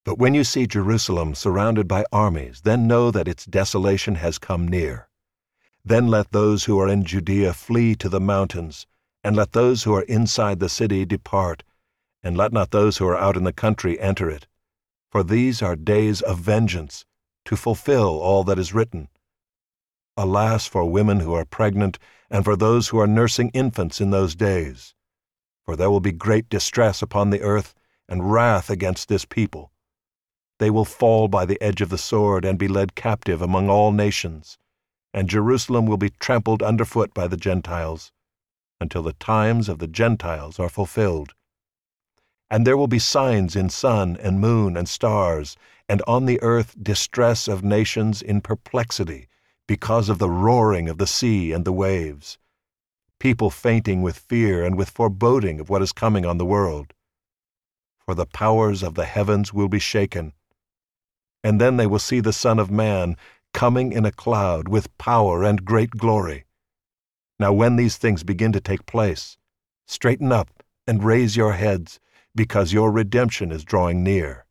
But when you see Jerusalem surrounded by armies, then know that its desolation has come near. Then let those who are in Judea flee to the mountains, and let those who are inside the city depart, and let not those who are out in the country enter it. For these are days of vengeance, to fulfill all that is written. Alas for women who are pregnant, and for those who are nursing infants in those days. For there will be great distress upon the earth, and wrath against this people. They will fall by the edge of the sword and be led captive among all nations, and Jerusalem will be trampled underfoot by the Gentiles, until the times of the Gentiles are fulfilled. And there will be signs in sun and moon and stars, and on the earth distress of nations in perplexity, because of the roaring of the sea and the waves, people fainting with fear and with foreboding of what is coming on the world. For the powers of the heavens will be shaken. And then they will see the Son of Man coming in a cloud with power and great glory. Now when these things begin to take place, straighten up and raise your heads, because your redemption is drawing near.